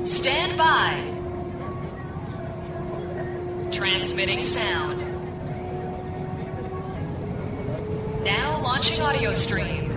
Stand by. Transmitting sound. Now launching audio stream.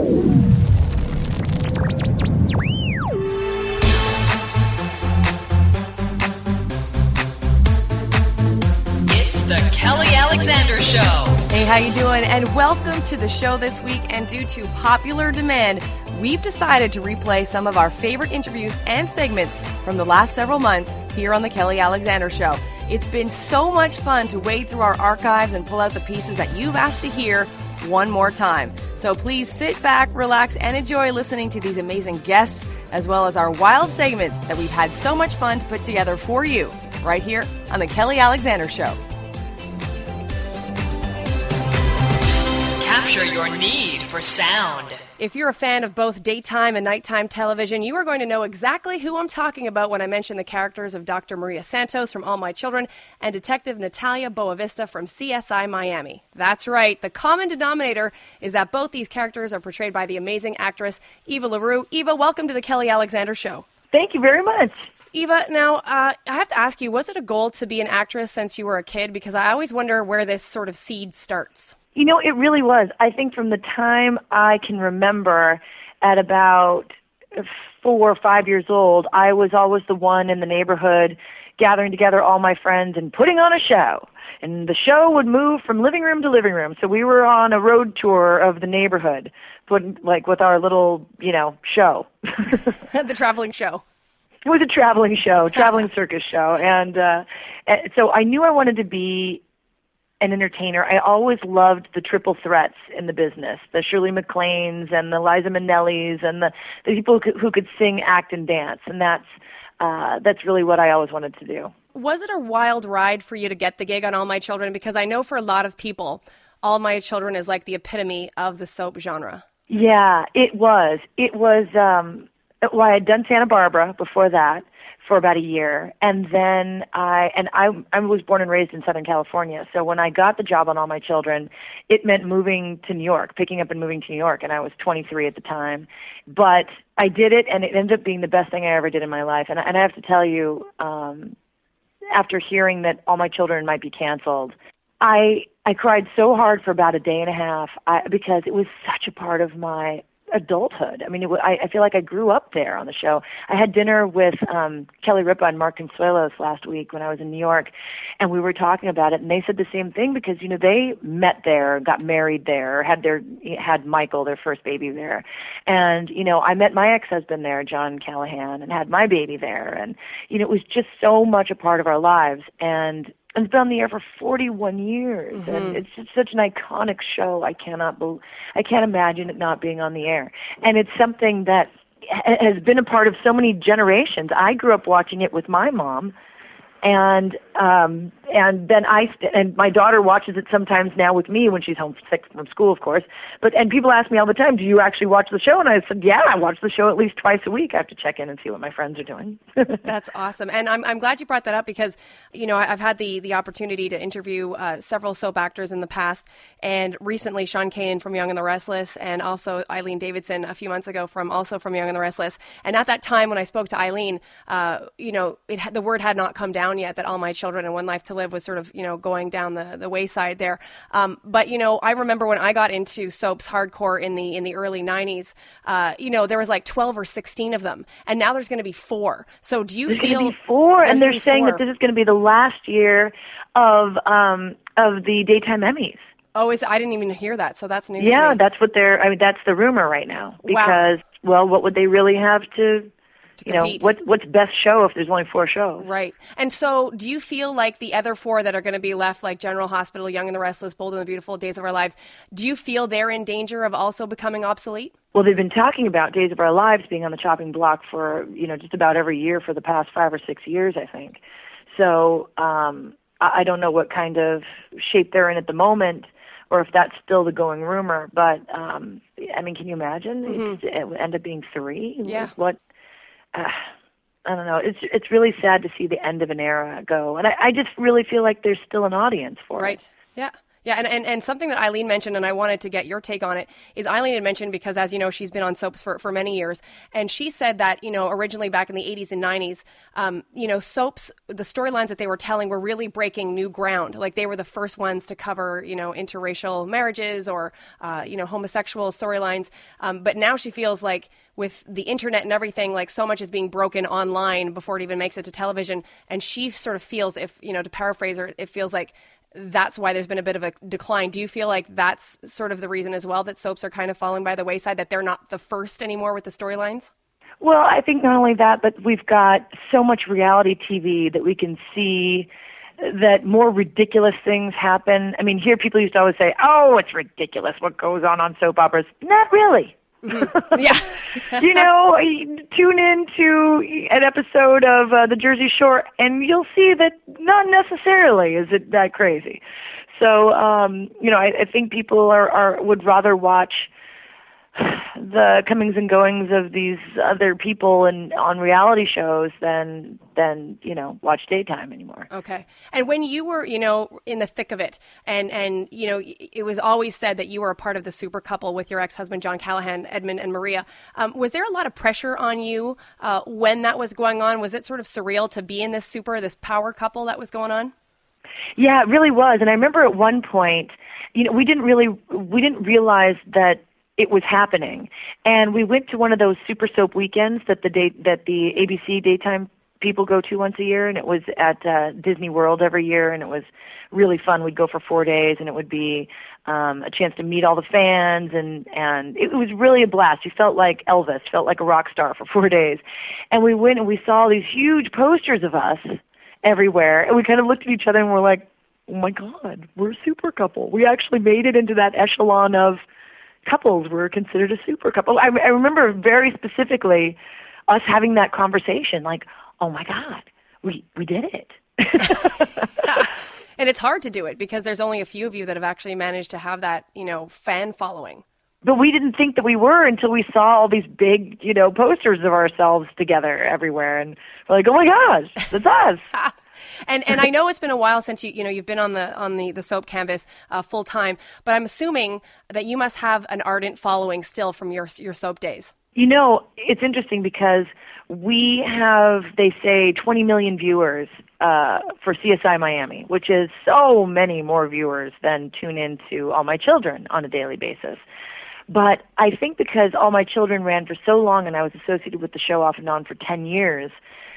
It's the Kelly Alexander Show. Hey, how you doing? And welcome to the show this week. And due to popular demand, we've decided to replay some of our favorite interviews and segments from the last several months here on the Kelly Alexander Show. It's been so much fun to wade through our archives and pull out the pieces that you've asked to hear one more time. So please sit back, relax, and enjoy listening to these amazing guests, as well as our wild segments that we've had so much fun to put together for you right here on the Kelly Alexander Show. Capture your need for sound. If you're a fan of both daytime and nighttime television, you are going to know exactly who I'm talking about when I mention the characters of Dr. Maria Santos from All My Children and Detective Natalia Boavista from CSI Miami. That's right. The common denominator is that both these characters are portrayed by the amazing actress Eva LaRue. Eva, welcome to the Kelly Alexander Show. Thank you very much. Eva, now, I have to ask you, was it a goal to be an actress since you were a kid? Because I always wonder where this sort of seed starts. You know, it really was. I think from the time I can remember, at about 4 or 5 years old, I was always the one in the neighborhood gathering together all my friends and putting on a show. And the show would move from living room to living room. So we were on a road tour of the neighborhood, with our little, show. The traveling show. It was a traveling show, traveling circus show. And so I knew I wanted to be an entertainer. I always loved the triple threats in the business, the Shirley MacLaines and the Liza Minnellis and the people who could sing, act, and dance. And that's really what I always wanted to do. Was it a wild ride for you to get the gig on All My Children? Because I know for a lot of people, All My Children is like the epitome of the soap genre. Yeah, it was. It was, I had done Santa Barbara before that for about a year, and then I was born and raised in Southern California. So when I got the job on All My Children, it meant moving to New York, picking up and moving to New York, and I was 23 at the time. But I did it, and it ended up being the best thing I ever did in my life. And I have to tell you, after hearing that All My Children might be canceled, I cried so hard for about a day and a half because it was such a part of my adulthood. I mean, I feel like I grew up there on the show. I had dinner with Kelly Ripa and Mark Consuelos last week when I was in New York, and we were talking about it, and they said the same thing because, they met there, got married there, had Michael, their first baby there. And, I met my ex-husband there, John Callahan, and had my baby there. And, it was just so much a part of our lives. And it's been on the air for 41 years, mm-hmm. and it's just such an iconic show. I can't imagine it not being on the air. And it's something that has been a part of so many generations. I grew up watching it with my mom, and then and my daughter watches it sometimes now with me when she's home sick from school, of course. And people ask me all the time, "Do you actually watch the show?" And I said, "Yeah, I watch the show at least twice a week. I have to check in and see what my friends are doing." That's awesome, and I'm glad you brought that up because I've had the opportunity to interview several soap actors in the past, and recently Sean Kanan from Young and the Restless, and also Eileen Davidson a few months ago from Young and the Restless. And at that time when I spoke to Eileen, the word had not come down yet that All My Children and One Life to Live was sort of, going down the wayside there. But, I remember when I got into soaps hardcore in the early 90s, there was like 12 or 16 of them. And now there's going to be 4. So do you there's feel... going to be 4, and they're saying that this is going to be the last year of the daytime Emmys. Oh, I didn't even hear that. So that's news to me. That's that's the rumor right now. Because, Well, what would they really have to what's best show if there's only 4 shows? Right. And so do you feel like the other 4 that are going to be left, like General Hospital, Young and the Restless, Bold and the Beautiful, Days of Our Lives, do you feel they're in danger of also becoming obsolete? Well, they've been talking about Days of Our Lives being on the chopping block for, just about every year for the past 5 or 6 years, I think. So I don't know what kind of shape they're in at the moment, or if that's still the going rumor. But, can you imagine? Mm-hmm. It would end up being 3? Yeah. I don't know. It's really sad to see the end of an era go. And I just really feel like there's still an audience for it. Right. Yeah. Yeah, and something that Eileen mentioned, and I wanted to get your take on it, is Eileen had mentioned, because as you know, she's been on soaps for many years, and she said that, originally back in the 80s and 90s, soaps, the storylines that they were telling were really breaking new ground. Like they were the first ones to cover, interracial marriages or, homosexual storylines. But now she feels like with the internet and everything, like so much is being broken online before it even makes it to television. And she sort of feels, to paraphrase her, it feels like that's why there's been a bit of a decline. Do you feel like that's sort of the reason as well, that soaps are kind of falling by the wayside, that they're not the first anymore with the storylines? Well, I think not only that, but we've got so much reality TV that we can see that more ridiculous things happen. I mean, here people used to always say, oh, it's ridiculous what goes on soap operas. Not really. Mm-hmm. Yeah. Tune in to an episode of The Jersey Shore, and you'll see that not necessarily is it that crazy. So, I think people would rather watch the comings and goings of these other people on reality shows than watch daytime anymore. Okay. And when you were, in the thick of it, and it was always said that you were a part of the super couple with your ex-husband, John Callahan, Edmund and Maria. Was there a lot of pressure on you when that was going on? Was it sort of surreal to be in this power couple that was going on? Yeah, it really was. And I remember at one point, we didn't realize that it was happening. And we went to one of those super soap weekends that the ABC daytime people go to once a year, and it was at Disney World every year, and it was really fun. We'd go for 4 days, and it would be a chance to meet all the fans, and it was really a blast. You felt like Elvis, felt like a rock star for 4 days. And we went and we saw these huge posters of us everywhere, and we kind of looked at each other and we're like, oh my God, we're a super couple. We actually made it into that echelon of couples. Were considered a super couple. I remember very specifically us having that conversation, like, oh my God, we did it. And it's hard to do it because there's only a few of you that have actually managed to have that, fan following. But we didn't think that we were until we saw all these big, posters of ourselves together everywhere. And we're like, oh my gosh, that's us. And I know it's been a while since you've been on the soap canvas full time, but I'm assuming that you must have an ardent following still from your soap days. It's interesting because we have, they say, 20 million viewers for CSI Miami, which is so many more viewers than tune into All My Children on a daily basis. But I think because All My Children ran for so long and I was associated with the show off and on for 10 years,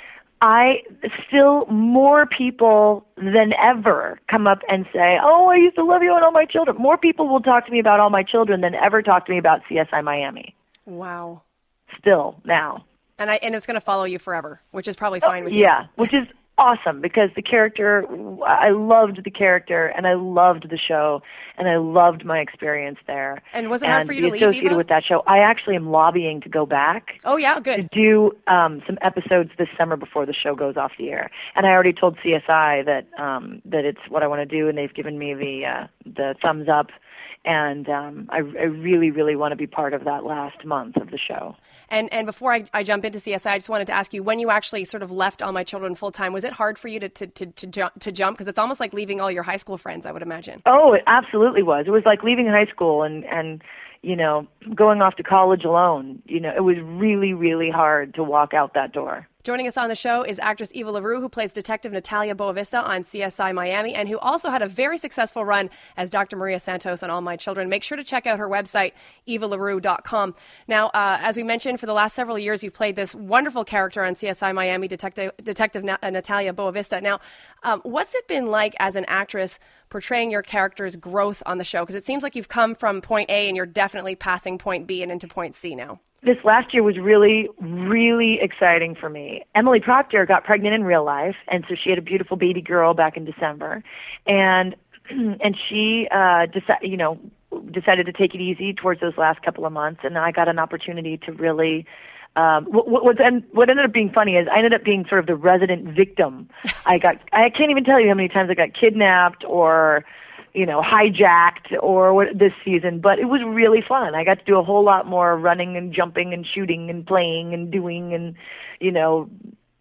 more people than ever come up and say, oh, I used to love you on All My Children. More people will talk to me about All My Children than ever talk to me about CSI Miami. Wow. Still now. And it's going to follow you forever, which is probably fine with you. Yeah, which is awesome because the character, I loved the character and I loved the show and I loved my experience there. And was it hard for you to leave, associated Eva? with that show? I actually am lobbying to go back. Oh, yeah, good. To do some episodes this summer before the show goes off the air. And I already told CSI that it's what I want to do, and they've given me the thumbs up. And I really, really want to be part of that last month of the show. And before I jump into CSI, I just wanted to ask you, when you actually sort of left All My Children full time, was it hard for you to jump? Because it's almost like leaving all your high school friends, I would imagine. Oh, it absolutely was. It was like leaving high school and going off to college alone. It was really, really hard to walk out that door. Joining us on the show is actress Eva LaRue, who plays Detective Natalia Boavista on CSI Miami, and who also had a very successful run as Dr. Maria Santos on All My Children. Make sure to check out her website, evalarue.com. Now, as we mentioned, for the last several years, you've played this wonderful character on CSI Miami, Detective Natalia Boavista. Now, what's it been like as an actress portraying your character's growth on the show? Because it seems like you've come from point A and you're definitely passing point B and into point C now. This last year was really, really exciting for me. Emily Proctor got pregnant in real life, and so she had a beautiful baby girl back in December, and she decided to take it easy towards those last couple of months, and I got an opportunity to really. What ended up being funny is I ended up being sort of the resident victim. I can't even tell you how many times I got kidnapped or hijacked or this season, but it was really fun. I got to do a whole lot more running and jumping and shooting and playing and doing and,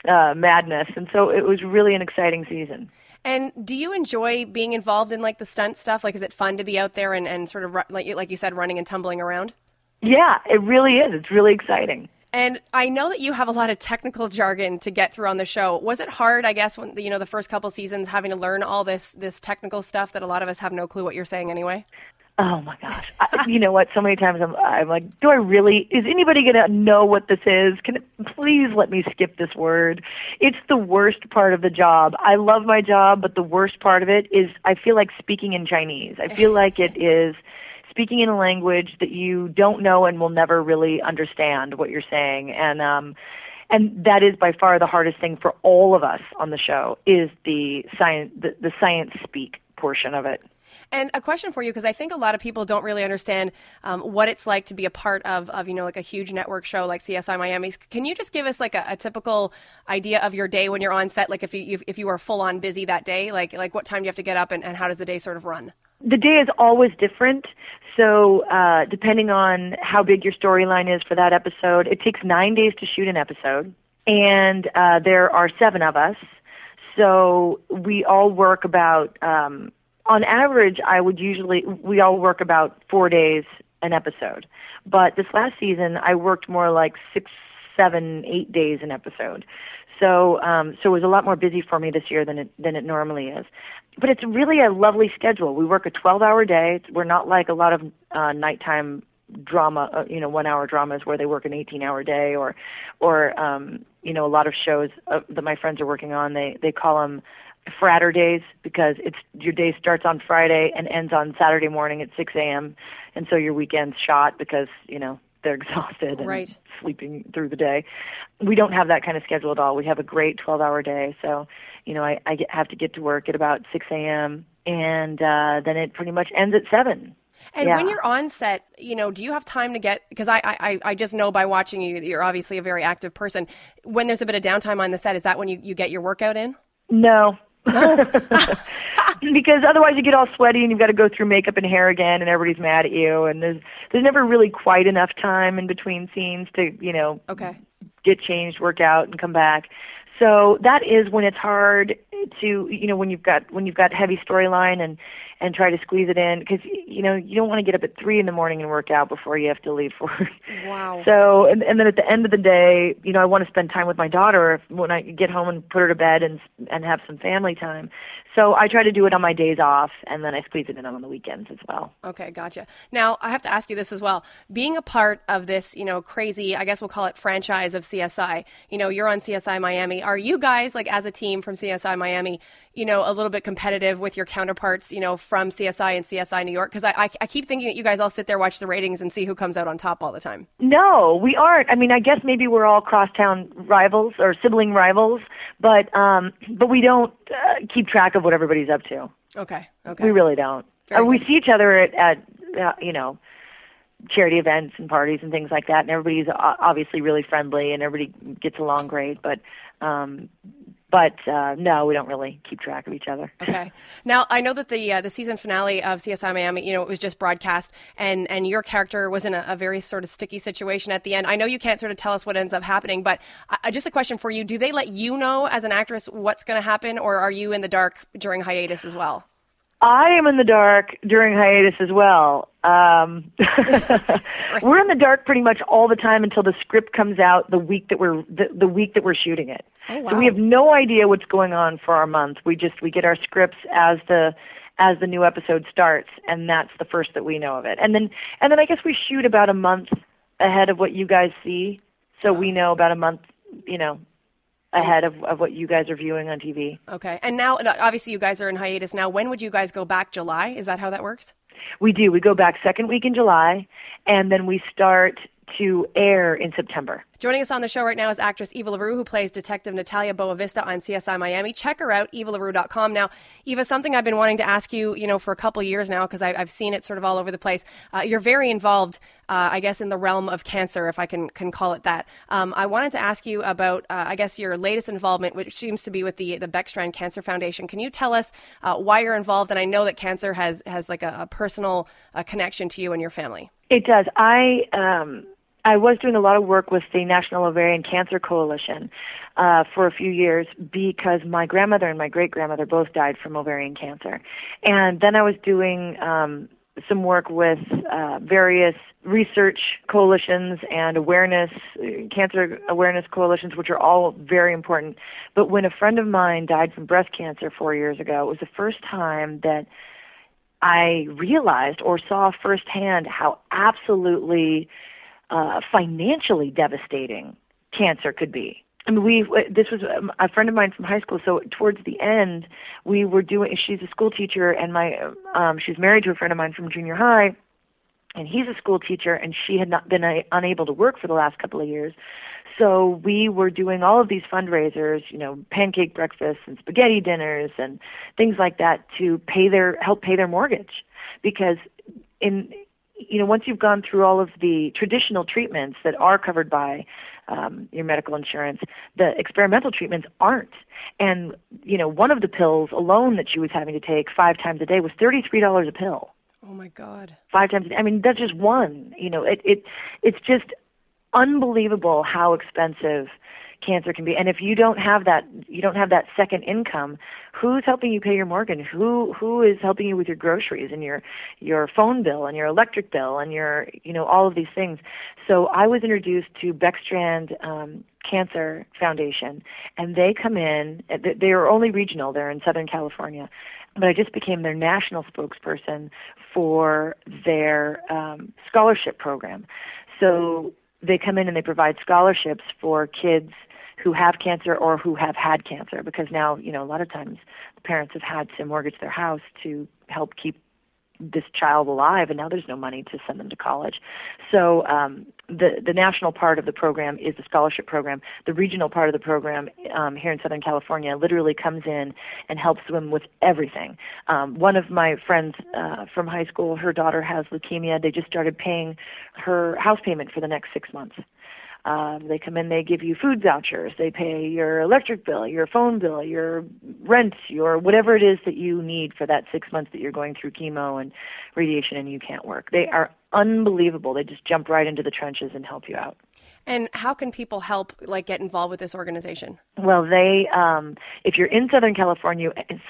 madness. And so it was really an exciting season. And do you enjoy being involved in like the stunt stuff? Like, is it fun to be out there and sort of, like you said, running and tumbling around? Yeah, it really is. It's really exciting. And I know that you have a lot of technical jargon to get through on the show. Was it hard, I guess, when the first couple seasons having to learn all this technical stuff that a lot of us have no clue what you're saying anyway? Oh my gosh! You know what? So many times I'm like, do I really? Is anybody gonna know what this is? Please let me skip this word? It's the worst part of the job. I love my job, but the worst part of it is I feel like speaking in Chinese. I feel like it is speaking in a language that you don't know and will never really understand what you're saying. And that is by far the hardest thing for all of us on the show is the science speak portion of it. And a question for you, because I think a lot of people don't really understand what it's like to be a part of like a huge network show like CSI Miami. Can you just give us like a typical idea of your day when you're on set? Like if you are full on busy that day, like what time do you have to get up and how does the day sort of run? The day is always different. So depending on how big your storyline is for that episode, it takes 9 days to shoot an episode. And there are 7 of us. So we all work about, on average, we all work about 4 days an episode. But this last season, I worked more like 6, 7, 8 days an episode. So it was a lot more busy for me this year than it normally is. But it's really a lovely schedule. We work a 12-hour day. We're not like a lot of nighttime drama, 1-hour dramas where they work an 18-hour day, or a lot of shows that my friends are working on. They call them fratter days because your day starts on Friday and ends on Saturday morning at 6 a.m. And so your weekend's shot because they're exhausted and sleeping through the day. We don't have that kind of schedule at all. We have a great 12-hour day. So, I have to get to work at about 6 a.m. and then it pretty much ends at 7. And when you're on set, do you have time to get, because I just know by watching you, you're obviously a very active person. When there's a bit of downtime on the set, is that when you get your workout in? No. Because otherwise you get all sweaty and you've got to go through makeup and hair again and everybody's mad at you. And there's never really quite enough time in between scenes to, get changed, work out and come back. So that is when it's hard to, when you've got heavy storyline and try to squeeze it in because, you don't want to get up at 3 a.m. and work out before you have to leave for work. Wow. So, and then at the end of the day, I want to spend time with my daughter when I get home and put her to bed and have some family time. So I try to do it on my days off, and then I squeeze it in on the weekends as well. Okay, gotcha. Now, I have to ask you this as well. Being a part of this, crazy, I guess we'll call it franchise of CSI, you're on CSI Miami. Are you guys, like as a team from CSI Miami, a little bit competitive with your counterparts, from CSI and CSI New York? Because I keep thinking that you guys all sit there, watch the ratings, and see who comes out on top all the time. No, we aren't. I mean, I guess maybe we're all crosstown rivals or sibling rivals, but we don't keep track of what everybody's up to. Okay. We really don't. We see each other at charity events and parties and things like that, and everybody's obviously really friendly and everybody gets along great, but no, we don't really keep track of each other. Okay. Now, I know that the season finale of CSI Miami, it was just broadcast, and your character was in a very sort of sticky situation at the end. I know you can't sort of tell us what ends up happening, but just a question for you. Do they let you know as an actress what's going to happen, or are you in the dark during hiatus as well? I am in the dark during hiatus as well. We're in the dark pretty much all the time until the script comes out the week that we're shooting it. Oh, wow. So we have no idea what's going on for our month. We get our scripts as the new episode starts, and that's the first that we know of it. And then I guess we shoot about a month ahead of what you guys see. So we know about a month, ahead of what you guys are viewing on TV. Okay. And now, obviously, you guys are in hiatus now. When would you guys go back? July? Is that how that works? We do. We go back second week in July, and then we start to air in September. Joining us on the show right now is actress Eva LaRue, who plays Detective Natalia Boavista on CSI Miami. Check her out, evalarue.com. Now, Eva, something I've been wanting to ask you, for a couple years now, because I've seen it sort of all over the place. You're very involved, I guess, in the realm of cancer, if I can call it that. I wanted to ask you about, I guess, your latest involvement, which seems to be with the Beckstrand Cancer Foundation. Can you tell us why you're involved? And I know that cancer has like a personal connection to you and your family. It does. I was doing a lot of work with the National Ovarian Cancer Coalition for a few years because my grandmother and my great-grandmother both died from ovarian cancer. And then I was doing some work with various research coalitions and cancer awareness coalitions, which are all very important. But when a friend of mine died from breast cancer 4 years ago, it was the first time that I realized or saw firsthand how absolutely financially devastating cancer could be. I mean, this was a friend of mine from high school. So towards the end, we were doing. She's a school teacher, and she's married to a friend of mine from junior high, and he's a school teacher, and she had not been unable to work for the last couple of years. So we were doing all of these fundraisers, pancake breakfasts and spaghetti dinners and things like that to help pay their mortgage, because once you've gone through all of the traditional treatments that are covered by your medical insurance, the experimental treatments aren't. And, one of the pills alone that she was having to take 5 times a day was $33 a pill. Oh, my God. 5 times a day. I mean, that's just one. It's just unbelievable how expensive cancer can be. And if you don't have that second income, who's helping you pay your mortgage? Who is helping you with your groceries and your phone bill and your electric bill and your all of these things? So I was introduced to Beckstrand Cancer Foundation, and they come in. They are only regional. They're in Southern California, but I just became their national spokesperson for their scholarship program. So they come in and they provide scholarships for kids who have cancer or who have had cancer, because now, a lot of times the parents have had to mortgage their house to help keep this child alive, and now there's no money to send them to college. So the national part of the program is the scholarship program. The regional part of the program here in Southern California literally comes in and helps them with everything. One of my friends from high school, her daughter has leukemia. They just started paying her house payment for the next 6 months. They come in, they give you food vouchers, they pay your electric bill, your phone bill, your rent, your whatever it is that you need for that 6 months that you're going through chemo and radiation and you can't work. They are unbelievable. They just jump right into the trenches and help you out. And how can people help, get involved with this organization? Well, if you're in Southern California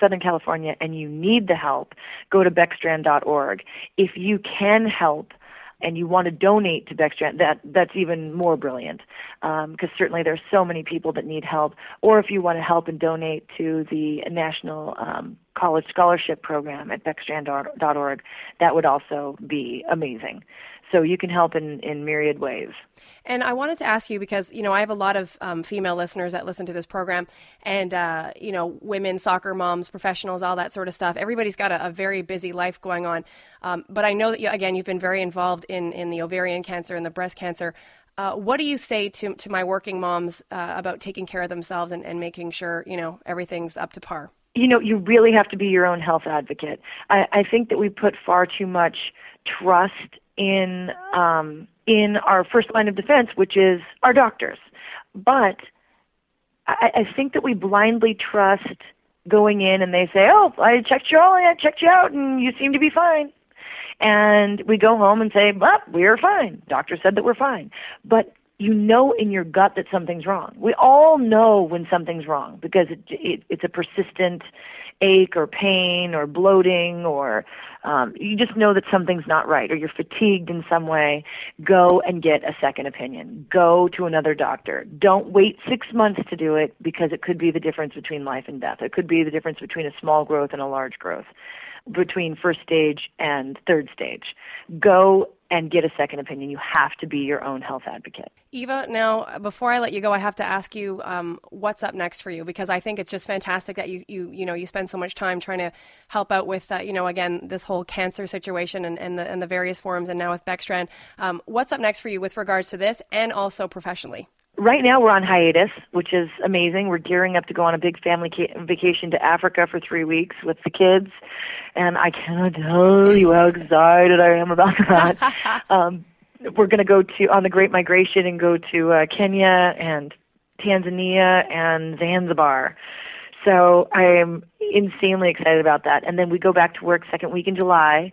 and you need the help, go to Beckstrand.org. If you can help and you want to donate to Beckstrand, that's even more brilliant, because certainly there's so many people that need help. Or if you want to help and donate to the National College Scholarship Program at Beckstrand.org, that would also be amazing. So you can help in myriad ways. And I wanted to ask you, because, I have a lot of female listeners that listen to this program, and, women, soccer moms, professionals, all that sort of stuff. Everybody's got a very busy life going on. But I know that, you've been very involved in the ovarian cancer and the breast cancer. What do you say to my working moms about taking care of themselves and making sure, everything's up to par? You really have to be your own health advocate. I think that we put far too much trust in our first line of defense, which is our doctors. But I think that we blindly trust going in and they say, "Oh, I checked you out, and you seem to be fine." And we go home and say, "Well, we're fine. Doctor said that we're fine." But in your gut that something's wrong. We all know when something's wrong because it's a persistent ache or pain or bloating, or you just know that something's not right, or you're fatigued in some way. Go and get a second opinion. Go to another doctor. Don't wait 6 months to do it, because it could be the difference between life and death. It could be the difference between a small growth and a large growth, between first stage and third stage. Go and get a second opinion. You have to be your own health advocate. Eva, now, before I let you go, I have to ask you what's up next for you, because I think it's just fantastic that you spend so much time trying to help out with, again, this whole cancer situation and the various forums, and now with Beckstrand. What's up next for you with regards to this and also professionally? Right now we're on hiatus, which is amazing. We're gearing up to go on a big family vacation to Africa for 3 weeks with the kids, and I cannot tell you how excited I am about that. We're going to go on the Great Migration and go to Kenya and Tanzania and Zanzibar. So I am insanely excited about that. And then we go back to work second week in July,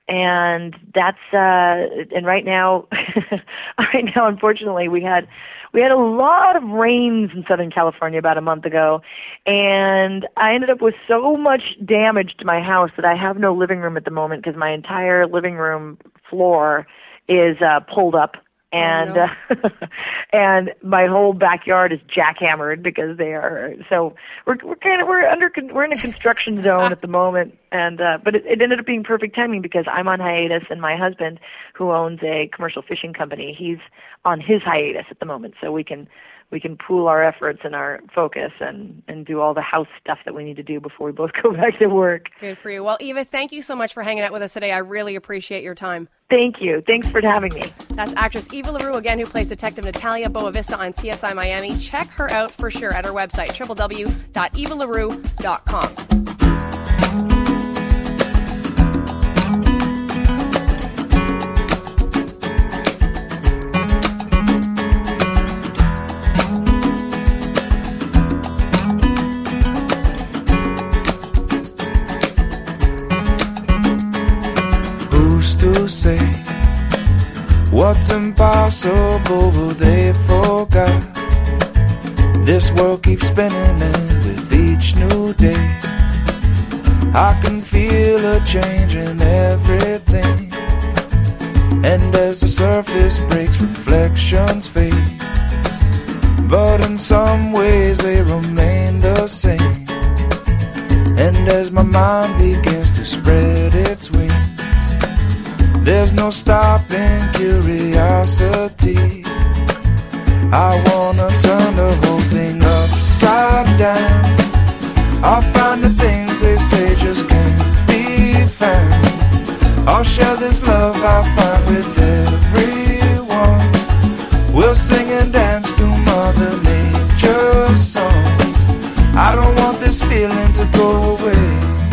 And that's and right now, unfortunately, we had a lot of rains in Southern California about a month ago, and I ended up with so much damage to my house that I have no living room at the moment because my entire living room floor is pulled up. And and my whole backyard is jackhammered because they are. So we're in a construction zone at the moment, and but it ended up being perfect timing because I'm on hiatus, and my husband, who owns a commercial fishing company, he's on his hiatus at the moment, so we can pool our efforts and our focus and do all the house stuff that we need to do before we both go back to work. Good for you. Well, Eva, thank you so much for hanging out with us today. I really appreciate your time. Thank you. Thanks for having me. That's actress Eva LaRue, again, who plays Detective Natalia Boavista on CSI Miami. Check her out for sure at her website, www.evalarue.com. To say what's impossible, but they forgot. This world keeps spinning, and with each new day, I can feel a change in everything. And as the surface breaks, reflections fade, but in some ways they remain the same. And as my mind begins to spread its wings, there's no stopping curiosity. I wanna turn the whole thing upside down. I'll find the things they say just can't be found. I'll share this love I find with everyone. We'll sing and dance to Mother Nature's songs. I don't want this feeling to go away.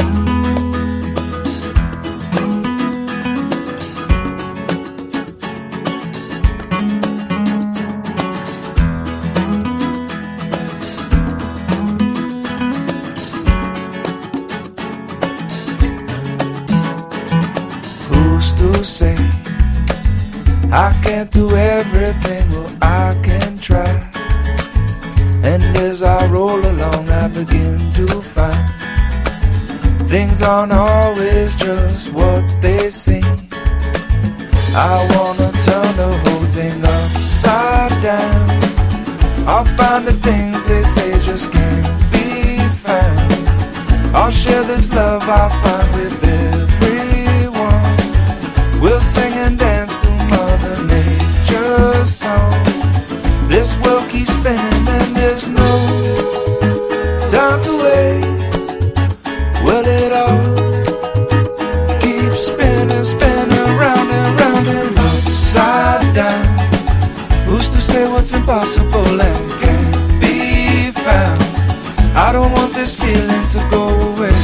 Say I can't do everything, well I can try. And as I roll along I begin to find things aren't always just what they seem. I wanna turn the whole thing upside down. I'll find the things they say just can't be found. I'll share this love I find with everyone. We'll sing and dance to Mother Nature's song. This world keeps spinning and there's no time to waste. Well, it all keeps spinning, spinning round and round and upside down. Who's to say what's impossible and can't be found? I don't want this feeling to go away.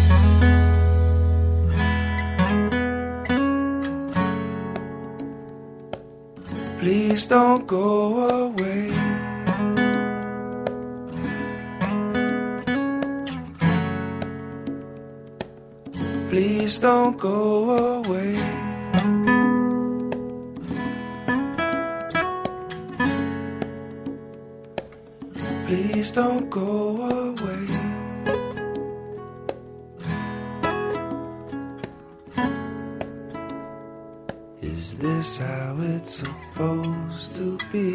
Please don't go away. Please don't go away. Please don't go away. Is this how it's supposed to be?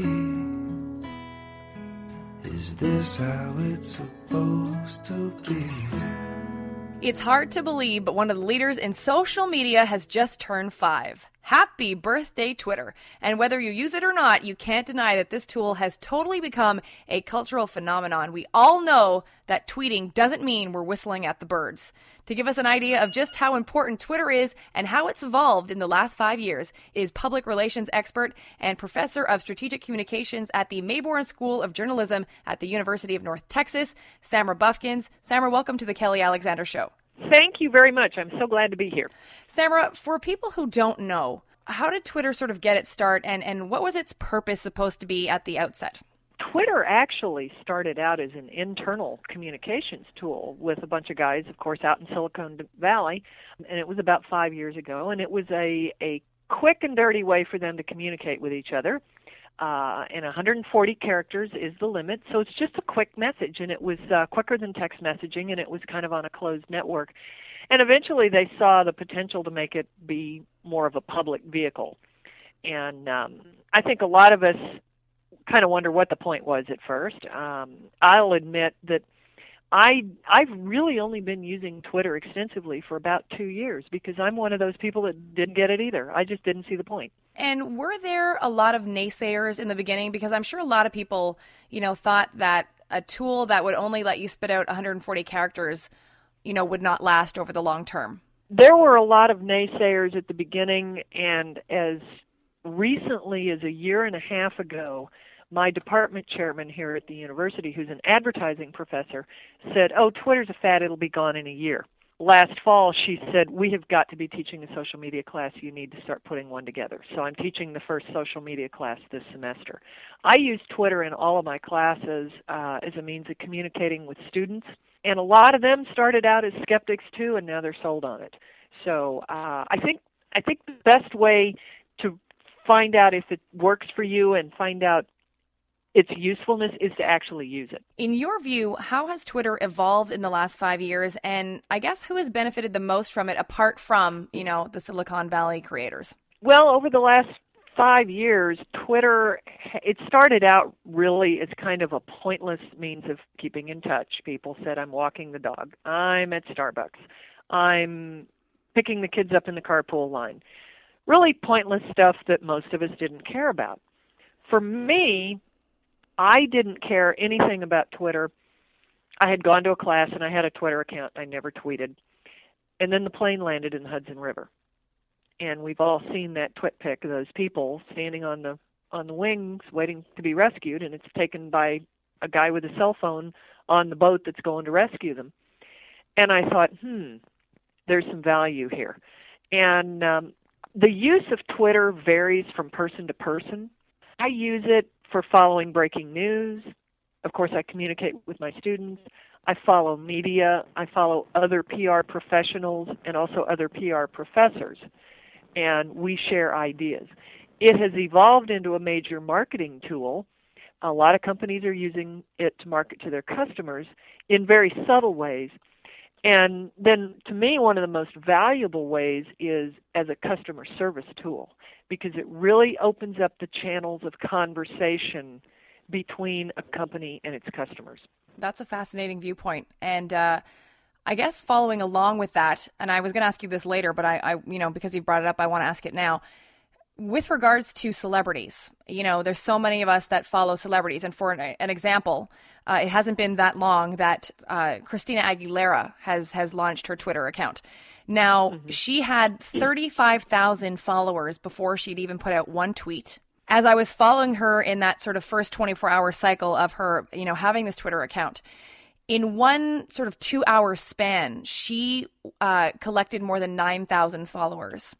Is this how it's supposed to be? It's hard to believe, but one of the leaders in social media has just turned 5. Happy birthday, Twitter. And whether you use it or not, you can't deny that this tool has totally become a cultural phenomenon. We all know that tweeting doesn't mean we're whistling at the birds. To give us an idea of just how important Twitter is and how it's evolved in the last 5 years is public relations expert and professor of strategic communications at the Mayborn School of Journalism at the University of North Texas, Samra Bufkins. Samra, welcome to the Kelly Alexander Show. Thank you very much. I'm so glad to be here. Samra, for people who don't know, how did Twitter sort of get its start, and what was its purpose supposed to be at the outset? Twitter actually started out as an internal communications tool with a bunch of guys, of course, out in Silicon Valley, and it was about 5 years ago, and it was a quick and dirty way for them to communicate with each other. And 140 characters is the limit, so it's just a quick message, and it was quicker than text messaging, and it was kind of on a closed network. And eventually they saw the potential to make it be more of a public vehicle. And I think a lot of us kind of wonder what the point was at first. I'll admit that I've really only been using Twitter extensively for about 2 years because I'm one of those people that didn't get it either. I just didn't see the point. And were there a lot of naysayers in the beginning? Because I'm sure a lot of people, thought that a tool that would only let you spit out 140 characters, would not last over the long term. There were a lot of naysayers at the beginning, and as recently as a year and a half ago, my department chairman here at the university, who's an advertising professor, said, "Oh, Twitter's a fad, it'll be gone in a year." Last fall, she said, "We have got to be teaching a social media class. You need to start putting one together." So I'm teaching the first social media class this semester. I use Twitter in all of my classes as a means of communicating with students, and a lot of them started out as skeptics too, and now they're sold on it. So I think the best way to find out if it works for you and find out its usefulness is to actually use it. In your view, how has Twitter evolved in the last 5 years? And I guess who has benefited the most from it apart from, the Silicon Valley creators? Well, over the last 5 years, Twitter, it started out really as kind of a pointless means of keeping in touch. People said, "I'm walking the dog. I'm at Starbucks. I'm picking the kids up in the carpool line." Really pointless stuff that most of us didn't care about. For me, I didn't care anything about Twitter. I had gone to a class and I had a Twitter account. I never tweeted. And then the plane landed in the Hudson River. And we've all seen that twit pic of those people standing on the wings waiting to be rescued, and it's taken by a guy with a cell phone on the boat that's going to rescue them. And I thought, there's some value here. And the use of Twitter varies from person to person. I use it for following breaking news. Of course, I communicate with my students. I follow media. I follow other PR professionals and also other PR professors, and we share ideas. It has evolved into a major marketing tool. A lot of companies are using it to market to their customers in very subtle ways. And then, to me, one of the most valuable ways is as a customer service tool, because it really opens up the channels of conversation between a company and its customers. That's a fascinating viewpoint. And I guess following along with that, and I was going to ask you this later, but I because you've brought it up, I want to ask it now. With regards to celebrities, there's so many of us that follow celebrities. And for an example, it hasn't been that long that Christina Aguilera has launched her Twitter account. Now, she had 35,000 followers before she'd even put out one tweet. As I was following her in that sort of first 24-hour cycle of her, having this Twitter account, in one sort of 2-hour span, she collected more than 9,000 followers.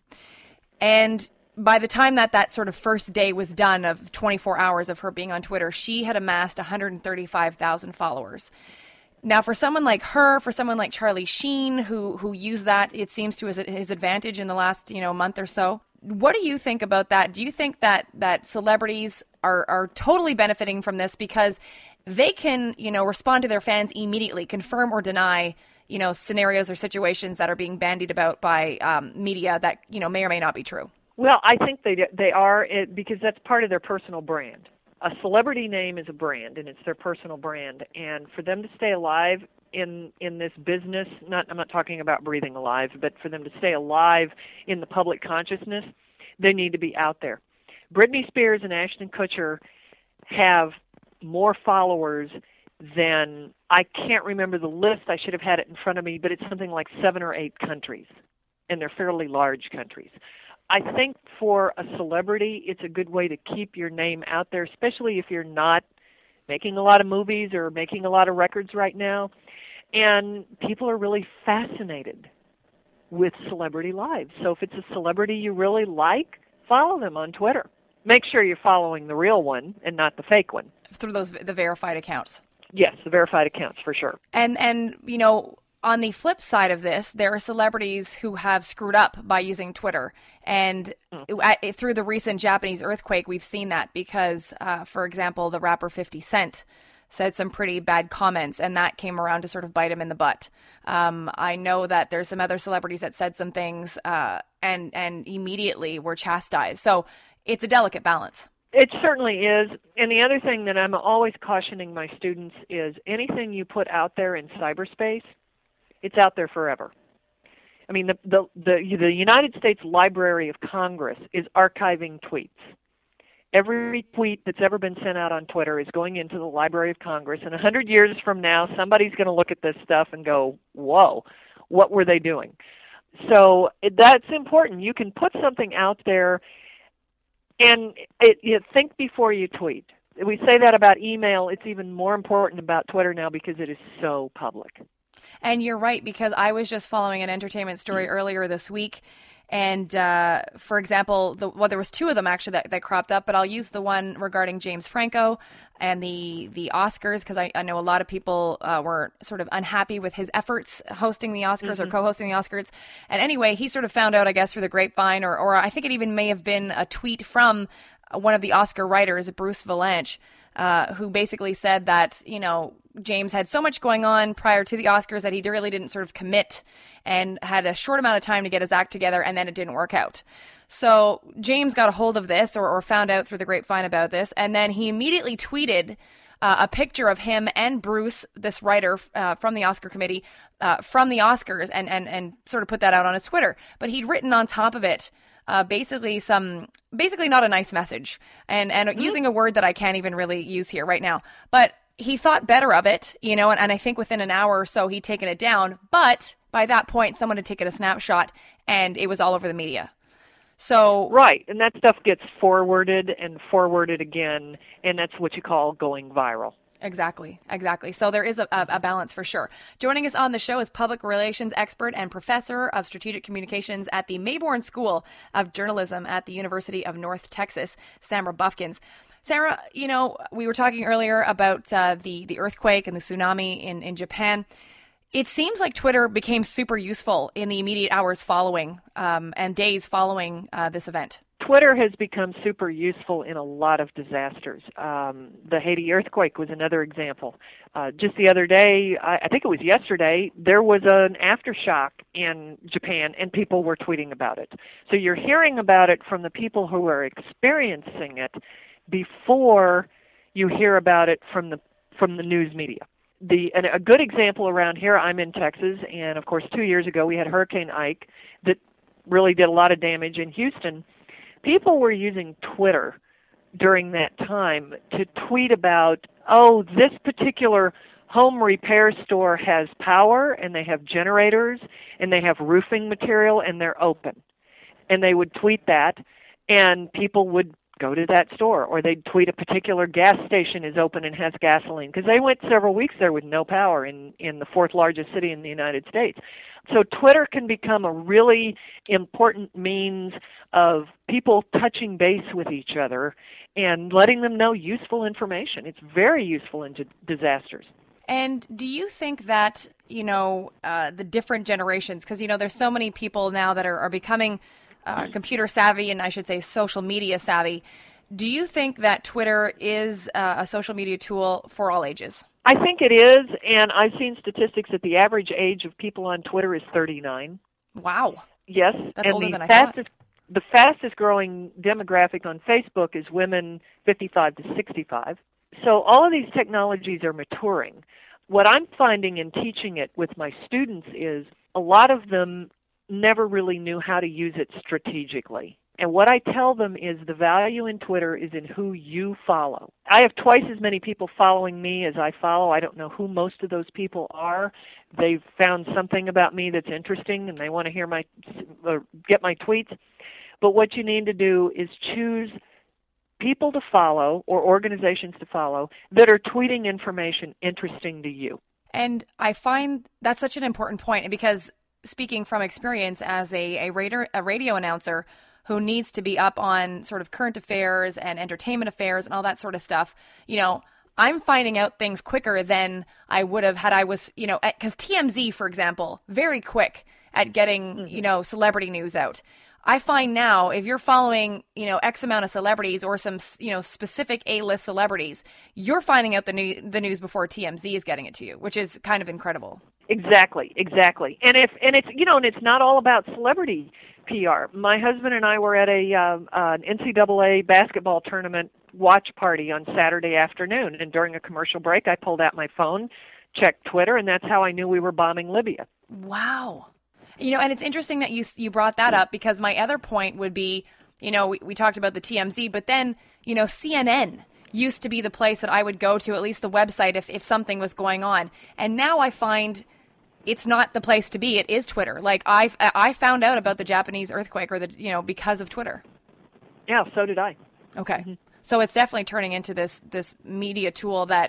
And by the time that sort of first day was done of 24 hours of her being on Twitter, she had amassed 135,000 followers. Now, for someone like her, for someone like Charlie Sheen, who used that, it seems to his advantage in the last month or so. What do you think about that? Do you think that celebrities are totally benefiting from this because they can respond to their fans immediately, confirm or deny scenarios or situations that are being bandied about by media that may or may not be true? Well, I think they are because that's part of their personal brand. A celebrity name is a brand, and it's their personal brand. And for them to stay alive in this business, I'm not talking about breathing alive, but for them to stay alive in the public consciousness, they need to be out there. Britney Spears and Ashton Kutcher have more followers than, I can't remember the list, I should have had it in front of me, but it's something like 7 or 8 countries, and they're fairly large countries. I think for a celebrity, it's a good way to keep your name out there, especially if you're not making a lot of movies or making a lot of records right now. And people are really fascinated with celebrity lives. So if it's a celebrity you really like, follow them on Twitter. Make sure you're following the real one and not the fake one. through the verified accounts. Yes, the verified accounts for sure. And on the flip side of this, there are celebrities who have screwed up by using Twitter. And through the recent Japanese earthquake, we've seen that because, for example, the rapper 50 Cent said some pretty bad comments, and that came around to sort of bite him in the butt. I know that there's some other celebrities that said some things and immediately were chastised. So it's a delicate balance. It certainly is. And the other thing that I'm always cautioning my students is anything you put out there in cyberspace, it's out there forever. I mean, the United States Library of Congress is archiving tweets. Every tweet that's ever been sent out on Twitter is going into the Library of Congress, and 100 years from now, somebody's going to look at this stuff and go, whoa, what were they doing? So that's important. You can put something out there, and you think before you tweet. We say that about email. It's even more important about Twitter now because it is so public. And you're right, because I was just following an entertainment story earlier this week. And, for example, there was two of them actually that cropped up, but I'll use the one regarding James Franco and the Oscars, because I know a lot of people were sort of unhappy with his efforts hosting the Oscars or co-hosting the Oscars. And anyway, he sort of found out, I guess, through the grapevine, or I think it even may have been a tweet from one of the Oscar writers, Bruce Vilanch, who basically said that, James had so much going on prior to the Oscars that he really didn't sort of commit and had a short amount of time to get his act together, and then it didn't work out. So James got a hold of this or found out through the grapevine about this, and then he immediately tweeted a picture of him and Bruce, this writer from the Oscar committee, from the Oscars, and sort of put that out on his Twitter. But he'd written on top of it basically not a nice message, and using a word that I can't even really use here right now. But he thought better of it, and I think within an hour or so he'd taken it down. But by that point, someone had taken a snapshot, and it was all over the media. So right, and that stuff gets forwarded and forwarded again, and that's what you call going viral. Exactly. So there is a balance for sure. Joining us on the show is public relations expert and professor of strategic communications at the Mayborn School of Journalism at the University of North Texas, Samara Buffkins. Sarah, we were talking earlier about the earthquake and the tsunami in Japan. It seems like Twitter became super useful in the immediate hours following and days following this event. Twitter has become super useful in a lot of disasters. The Haiti earthquake was another example. Just the other day, I think it was yesterday, there was an aftershock in Japan, and people were tweeting about it. So you're hearing about it from the people who are experiencing it before you hear about it from the news media. And a good example around here, I'm in Texas, and of course 2 years ago we had Hurricane Ike that really did a lot of damage in Houston. People were using Twitter during that time to tweet about, this particular home repair store has power, and they have generators, and they have roofing material, and they're open. And they would tweet that, and people would go to that store, or they'd tweet a particular gas station is open and has gasoline, because they went several weeks there with no power in the fourth largest city in the United States. So Twitter can become a really important means of people touching base with each other and letting them know useful information. It's very useful in disasters. And do you think that, the different generations, because, there's so many people now that are becoming computer savvy, and I should say social media savvy. Do you think that Twitter is a social media tool for all ages? I think it is, and I've seen statistics that the average age of people on Twitter is 39. Wow. Yes. That's older than I thought. The fastest growing demographic on Facebook is women 55 to 65. So all of these technologies are maturing. What I'm finding in teaching it with my students is a lot of them never really knew how to use it strategically. And what I tell them is the value in Twitter is in who you follow. I have twice as many people following me as I follow. I don't know who most of those people are. They've found something about me that's interesting, and they want to hear get my tweets. But what you need to do is choose people to follow or organizations to follow that are tweeting information interesting to you. And I find that's such an important point, because speaking from experience as a radio announcer who needs to be up on sort of current affairs and entertainment affairs and all that sort of stuff, I'm finding out things quicker than I would have had I was, because TMZ, for example, very quick at getting, celebrity news out. I find now if you're following, X amount of celebrities or some, specific A-list celebrities, you're finding out the news before TMZ is getting it to you, which is kind of incredible. Exactly. And it's not all about celebrity PR. My husband and I were at an NCAA basketball tournament watch party on Saturday afternoon, and during a commercial break, I pulled out my phone, checked Twitter, and that's how I knew we were bombing Libya. Wow. And it's interesting that you brought that up, because my other point would be, we talked about the TMZ, but then, CNN used to be the place that I would go to, at least the website, if something was going on. And now I find it's not the place to be. It is Twitter. Like I found out about the Japanese earthquake because of Twitter. Yeah, so did I. Okay. Mm-hmm. So it's definitely turning into this media tool that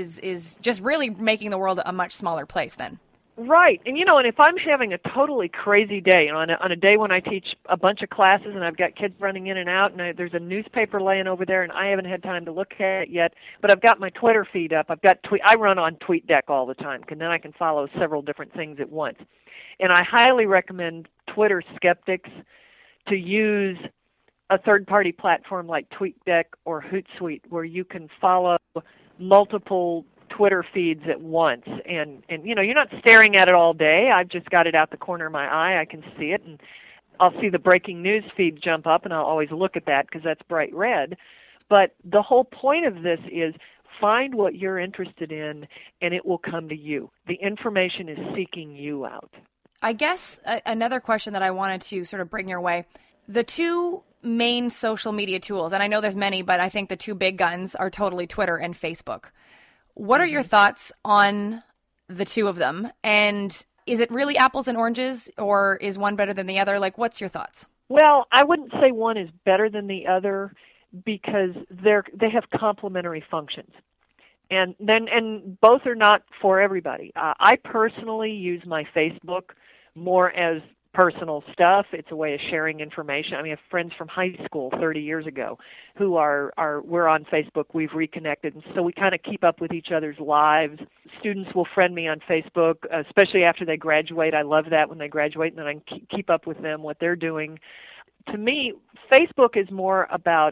is just really making the world a much smaller place then. Right. And if I'm having a totally crazy day, on a day when I teach a bunch of classes and I've got kids running in and out, and there's a newspaper laying over there and I haven't had time to look at it yet, but I've got my Twitter feed up. I run on TweetDeck all the time, because then I can follow several different things at once. And I highly recommend Twitter skeptics to use a third-party platform like TweetDeck or Hootsuite, where you can follow multiple Twitter feeds at once, and you're not staring at it all day. I've just got it out the corner of my eye. I can see it, and I'll see the breaking news feed jump up, and I'll always look at that because that's bright red. But the whole point of this is find what you're interested in, and it will come to you. The information is seeking you out. I guess another question that I wanted to sort of bring your way, the two main social media tools, and I know there's many, but I think the two big guns are totally Twitter and Facebook. What are your thoughts on the two of them? And is it really apples and oranges, or is one better than the other? Like, what's your thoughts? Well, I wouldn't say one is better than the other, because they have complementary functions. And both are not for everybody. I personally use my Facebook more as personal stuff. It's a way of sharing information. I have friends from high school 30 years ago who we're on Facebook. We've reconnected, and so we kind of keep up with each other's lives. Students will friend me on Facebook, especially after they graduate. I love that when they graduate, and then I can keep up with them, what they're doing. To me, Facebook is more about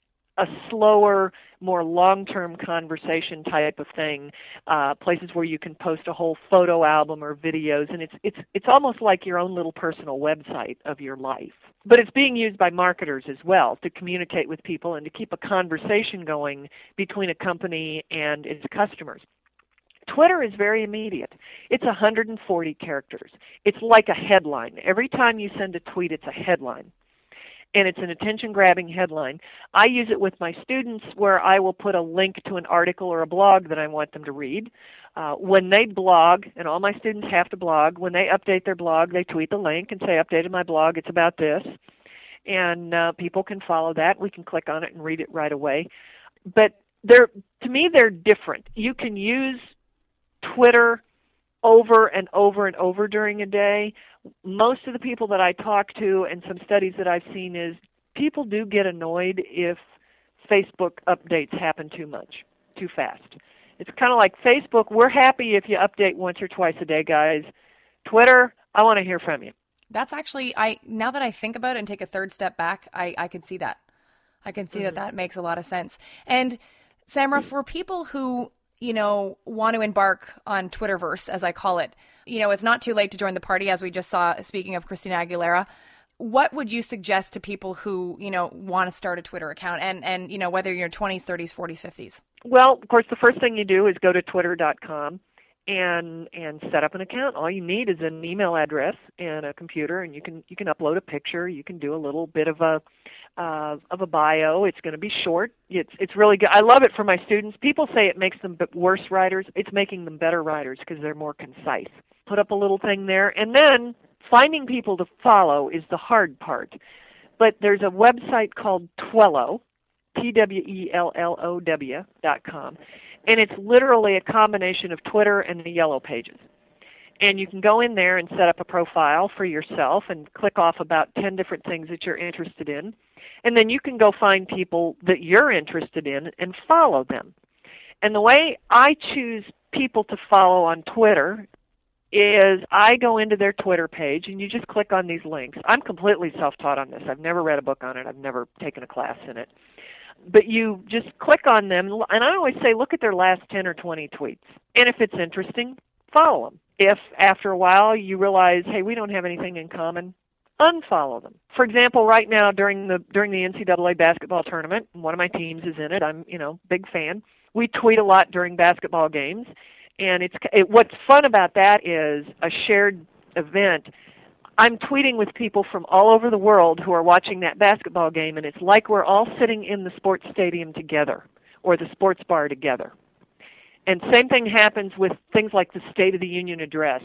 a slower, more long-term conversation type of thing, places where you can post a whole photo album or videos, and it's almost like your own little personal website of your life. But it's being used by marketers as well to communicate with people and to keep a conversation going between a company and its customers. Twitter is very immediate. It's 140 characters. It's like a headline. Every time you send a tweet, it's a headline. And it's an attention-grabbing headline. I use it with my students, where I will put a link to an article or a blog that I want them to read. When they blog, and all my students have to blog, when they update their blog, they tweet the link and say, updated my blog, it's about this. And people can follow that. We can click on it and read it right away. But to me, they're different. You can use Twitter over and over and over during a day. Most of the people that I talk to, and some studies that I've seen, is people do get annoyed if Facebook updates happen too much, too fast. It's kind of like Facebook, we're happy if you update once or twice a day, guys. Twitter, I want to hear from you. That's actually, now that I think about it and take a third step back, I can see that. I can see that makes a lot of sense. And Samra, for people who want to embark on Twitterverse, as I call it, it's not too late to join the party, as we just saw, speaking of Christina Aguilera. What would you suggest to people who, want to start a Twitter account, and whether you're 20s, 30s, 40s, 50s? Well, of course, the first thing you do is go to twitter.com and set up an account. All you need is an email address and a computer, and you can upload a picture. You can do a little bit of a bio. It's going to be short. It's really good. I love it for my students. People say it makes them worse writers. It's making them better writers because they're more concise. Put up a little thing there, and then finding people to follow is the hard part. But there's a website called Twello, TWELLOW.com, and it's literally a combination of Twitter and the Yellow Pages. And you can go in there and set up a profile for yourself and click off about 10 different things that you're interested in. And then you can go find people that you're interested in and follow them. And the way I choose people to follow on Twitter is I go into their Twitter page, and you just click on these links. I'm completely self-taught on this. I've never read a book on it. I've never taken a class in it. But you just click on them, and I always say look at their last 10 or 20 tweets. And if it's interesting, follow them. If after a while you realize, hey, we don't have anything in common, unfollow them. For example, right now during the NCAA basketball tournament, one of my teams is in it. I'm, big fan. We tweet a lot during basketball games, and what's fun about that is a shared event. I'm tweeting with people from all over the world who are watching that basketball game, and it's like we're all sitting in the sports stadium together or the sports bar together. And same thing happens with things like the State of the Union address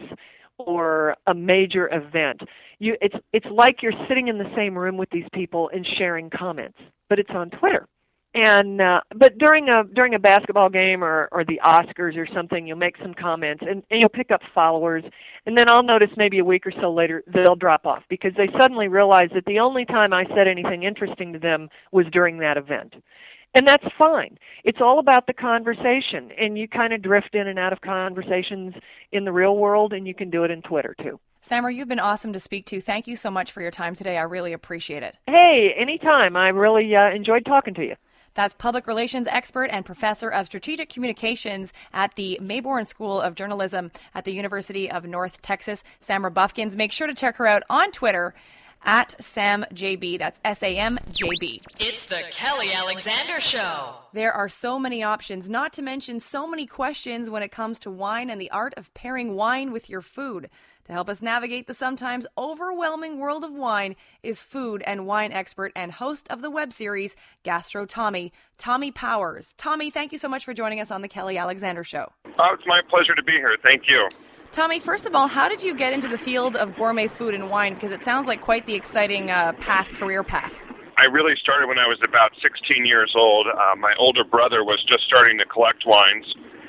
or a major event. It's like you're sitting in the same room with these people and sharing comments, but it's on Twitter. And but during a basketball game or the Oscars or something, you'll make some comments and you'll pick up followers, and then I'll notice maybe a week or so later they'll drop off because they suddenly realize that the only time I said anything interesting to them was during that event. And that's fine. It's all about the conversation, and you kind of drift in and out of conversations in the real world, and you can do it in Twitter too. Samara, you've been awesome to speak to. Thank you so much for your time today. I really appreciate it. Hey, anytime. I really enjoyed talking to you. That's public relations expert and professor of strategic communications at the Mayborn School of Journalism at the University of North Texas, Samara Buffkins. Make sure to check her out on Twitter at SamJB. That's SAMJB. It's the Kelly Alexander Show. There are so many options, not to mention so many questions when it comes to wine and the art of pairing wine with your food. To help us navigate the sometimes overwhelming world of wine is food and wine expert and host of the web series Gastro Tommy, Tommy Powers. Tommy, thank you so much for joining us on the Kelly Alexander Show. Oh, it's my pleasure to be here. Thank you. Tommy, first of all, how did you get into the field of gourmet food and wine? Because it sounds like quite the exciting career path. I really started when I was about 16 years old. My older brother was just starting to collect wines,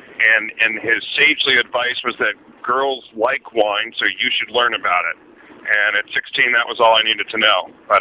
and his sagely advice was that girls like wine, so you should learn about it. And at 16, that was all I needed to know. But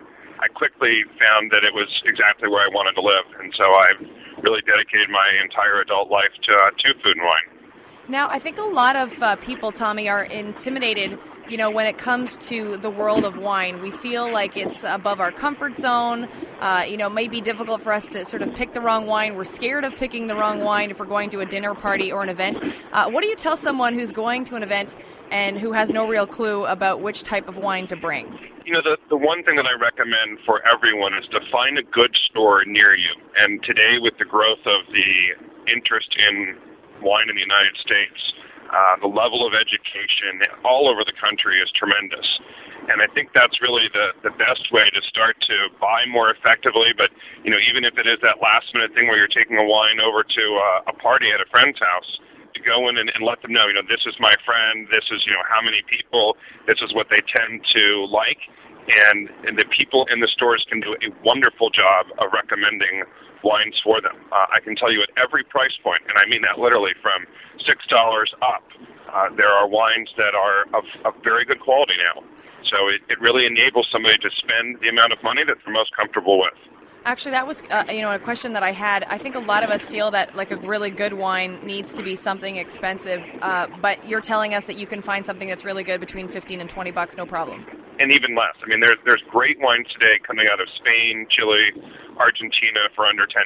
I quickly found that it was exactly where I wanted to live, and so I've really dedicated my entire adult life to food and wine. Now, I think a lot of people, Tommy, are intimidated, when it comes to the world of wine. We feel like it's above our comfort zone. It may be difficult for us to sort of pick the wrong wine. We're scared of picking the wrong wine if we're going to a dinner party or an event. What do you tell someone who's going to an event and who has no real clue about which type of wine to bring? The one thing that I recommend for everyone is to find a good store near you. And today, with the growth of the interest in wine in the United States, the level of education all over the country is tremendous. And I think that's really the best way to start to buy more effectively. But, even if it is that last-minute thing where you're taking a wine over to a party at a friend's house, to go in and let them know, this is my friend, this is, how many people, this is what they tend to like. And the people in the stores can do a wonderful job of recommending wines for them. I can tell you at every price point, and I mean that literally from $6 up, there are wines that are of very good quality now. So it really enables somebody to spend the amount of money that they're most comfortable with. Actually, that was a question that I had. I think a lot of us feel that like a really good wine needs to be something expensive, but you're telling us that you can find something that's really good between $15 and $20, no problem. And even less. I mean, there's great wines today coming out of Spain, Chile, Argentina for under $10.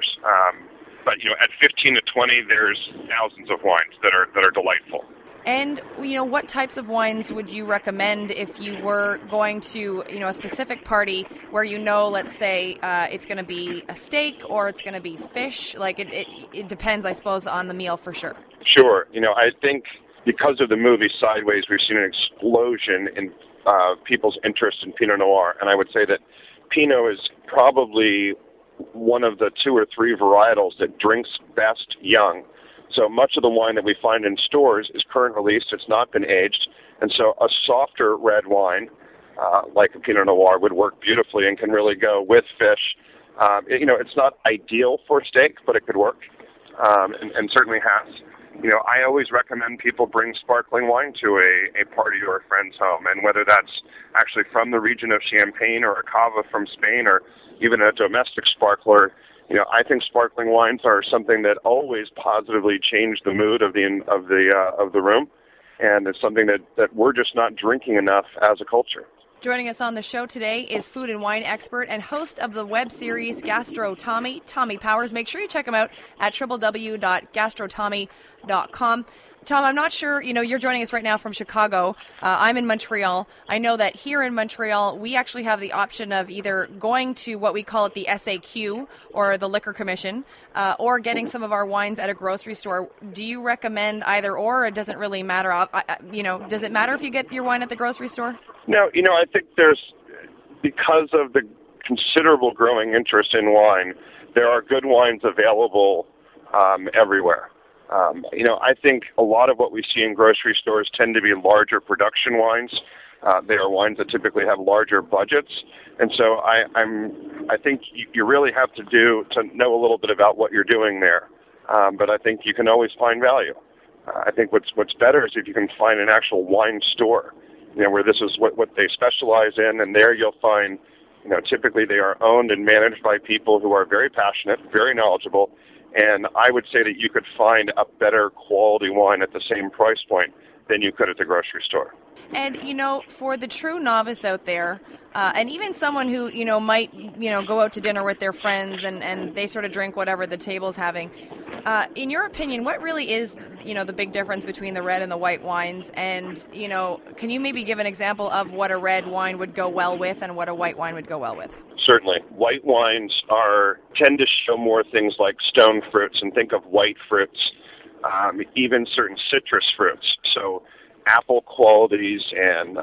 But at 15 to 20, there's thousands of wines that are delightful. And, what types of wines would you recommend if you were going to, a specific party where let's say, it's going to be a steak or it's going to be fish? Like, it depends, I suppose, on the meal for sure. Sure. I think because of the movie Sideways, we've seen an explosion in people's interest in Pinot Noir. And I would say that Pinot is probably one of the 2 or 3 varietals that drinks best young. So much of the wine that we find in stores is current released. It's not been aged. And so a softer red wine, like a Pinot Noir, would work beautifully and can really go with fish. It's not ideal for steak, but it could work, and certainly has. I always recommend people bring sparkling wine to a party or a friend's home, and whether that's actually from the region of Champagne or a cava from Spain or even a domestic sparkler, I think sparkling wines are something that always positively change the mood of the room, and it's something that we're just not drinking enough as a culture. Joining us on the show today is food and wine expert and host of the web series Gastro Tommy, Tommy Powers. Make sure you check him out at www.gastrotommy.com. Tom, I'm not sure, you're joining us right now from Chicago. I'm in Montreal. I know that here in Montreal, we actually have the option of either going to what we call it the SAQ, or the Liquor Commission, or getting some of our wines at a grocery store. Do you recommend either or it doesn't really matter? Does it matter if you get your wine at the grocery store? No, I think because of the considerable growing interest in wine, there are good wines available everywhere. I think a lot of what we see in grocery stores tend to be larger production wines. They are wines that typically have larger budgets, and so I think you really have to know a little bit about what you're doing there. But I think you can always find value. I think what's better is if you can find an actual wine store, where this is what they specialize in, and there you'll find, typically they are owned and managed by people who are very passionate, very knowledgeable. And I would say that you could find a better quality wine at the same price point than you could at the grocery store. And, for the true novice out there, and even someone who, might, go out to dinner with their friends and they sort of drink whatever the table's having, in your opinion, what really is, the big difference between the red and the white wines? And, can you maybe give an example of what a red wine would go well with and what a white wine would go well with? Certainly. White wines tend to show more things like stone fruits, and think of white fruits, even certain citrus fruits. So apple qualities and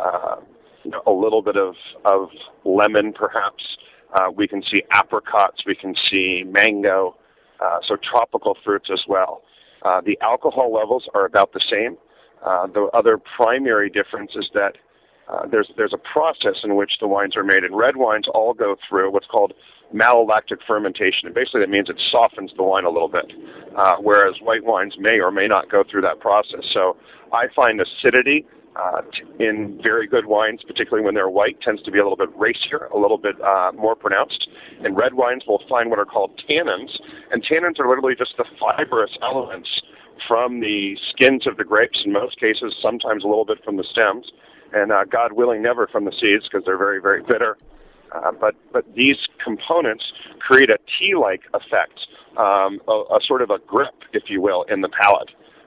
a little bit of lemon, perhaps. We can see apricots. We can see mango. So tropical fruits as well. The alcohol levels are about the same. The other primary difference is that there's a process in which the wines are made, and red wines all go through what's called malolactic fermentation. And basically that means it softens the wine a little bit, whereas white wines may or may not go through that process. So I find acidity in very good wines, particularly when they're white, tends to be a little bit racier, a little bit more pronounced. In red wines, we'll find what are called tannins, and tannins are literally just the fibrous elements from the skins of the grapes, in most cases, sometimes a little bit from the stems, and God willing, never from the seeds, because they're very, very bitter. But these components create a tea-like effect, a sort of a grip, if you will, in the palate.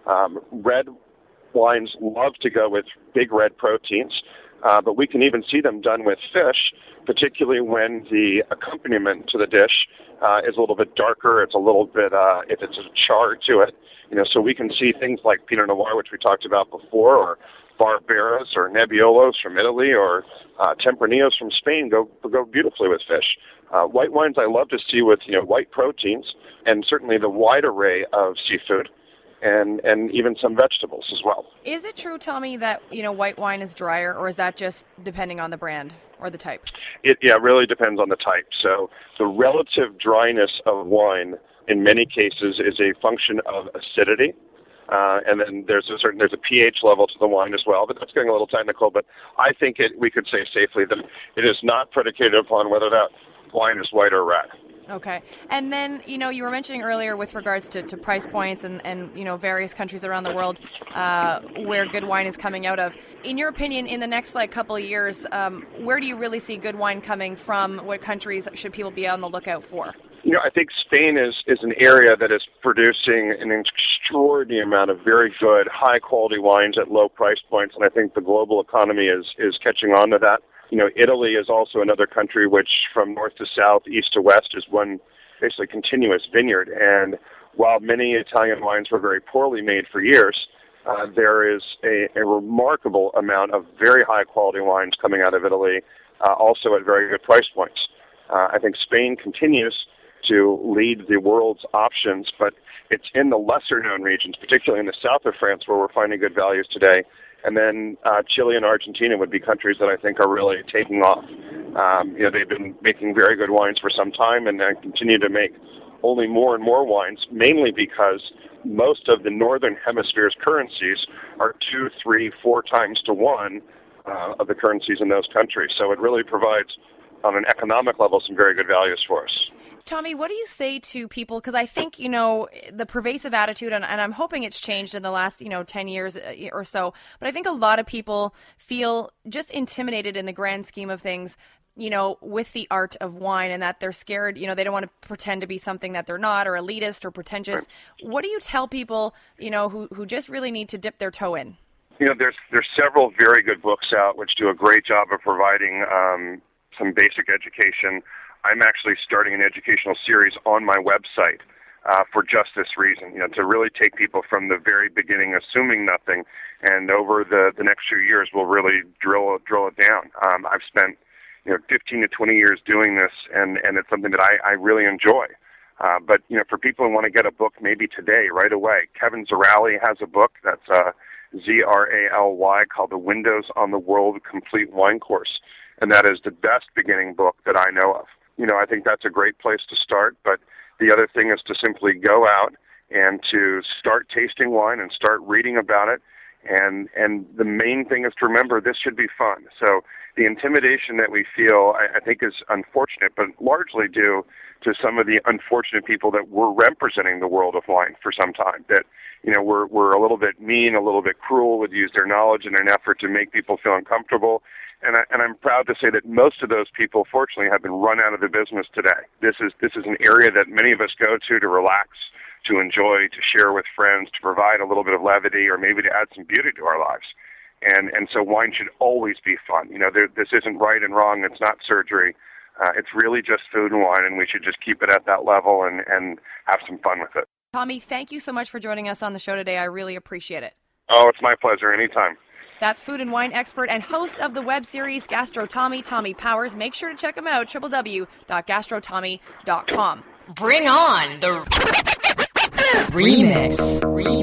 Red wines love to go with big red proteins, but we can even see them done with fish, particularly when the accompaniment to the dish is a little bit darker. It's a little bit, if it's a char to it, so we can see things like Pinot Noir, which we talked about before, or Barberas or Nebbiolos from Italy, or Tempranillos from Spain go beautifully with fish. White wines I love to see with white proteins, and certainly the wide array of seafood, and even some vegetables as well. Is it true, Tommy, that white wine is drier, or is that just depending on the brand or the type? It really depends on the type. So the relative dryness of wine in many cases is a function of acidity. And then there's a pH level to the wine as well, but that's getting a little technical. But I think we could say safely that it is not predicated upon whether that wine is white or red. Okay. And then, you were mentioning earlier with regards to price points and various countries around the world where good wine is coming out of. In your opinion, in the next couple of years, where do you really see good wine coming from? What countries should people be on the lookout for? I think Spain is an area that is producing an extraordinary amount of very good, high-quality wines at low price points, and I think the global economy is catching on to that. Italy is also another country which, from north to south, east to west, is one basically continuous vineyard. And while many Italian wines were very poorly made for years, there is a remarkable amount of very high-quality wines coming out of Italy, also at very good price points. I think Spain continues to lead the world's options, but it's in the lesser-known regions, particularly in the south of France, where we're finding good values today. And then Chile and Argentina would be countries that I think are really taking off. They've been making very good wines for some time, and continue to make only more and more wines, mainly because most of the northern hemisphere's currencies are 2, 3, 4 times to 1 of the currencies in those countries. So it really provides on an economic level, some very good values for us. Tommy, what do you say to people? Because I think, you know, the pervasive attitude, and I'm hoping it's changed in the last, 10 years or so, but I think a lot of people feel just intimidated in the grand scheme of things, with the art of wine, and that they're scared, they don't want to pretend to be something that they're not, or elitist or pretentious. Right. What do you tell people, who just really need to dip their toe in? There's several very good books out which do a great job of providing some basic education. I'm actually starting an educational series on my website for just this reason, to really take people from the very beginning, assuming nothing, and over the next few years, we'll really drill it down. I've spent 15 to 20 years doing this, and it's something that I really enjoy. But for people who want to get a book maybe today, right away, Kevin Zraly has a book that's Zraly called The Windows on the World Complete Wine Course, and that is the best beginning book that I know of. I think that's a great place to start, but the other thing is to simply go out and to start tasting wine and start reading about it, and the main thing is to remember this should be fun. So the intimidation that we feel, I think, is unfortunate, but largely due to some of the unfortunate people that were representing the world of wine for some time, that we're a little bit mean, a little bit cruel, would use their knowledge in an effort to make people feel uncomfortable. And I'm proud to say that most of those people, fortunately, have been run out of the business today. This is an area that many of us go to relax, to enjoy, to share with friends, to provide a little bit of levity, or maybe to add some beauty to our lives. And so wine should always be fun. This isn't right and wrong. It's not surgery. It's really just food and wine, and we should just keep it at that level and have some fun with it. Tommy, thank you so much for joining us on the show today. I really appreciate it. Oh, it's my pleasure. Anytime. That's food and wine expert and host of the web series Gastro Tommy, Tommy Powers. Make sure to check him out, www.gastrotommy.com. Bring on the remix.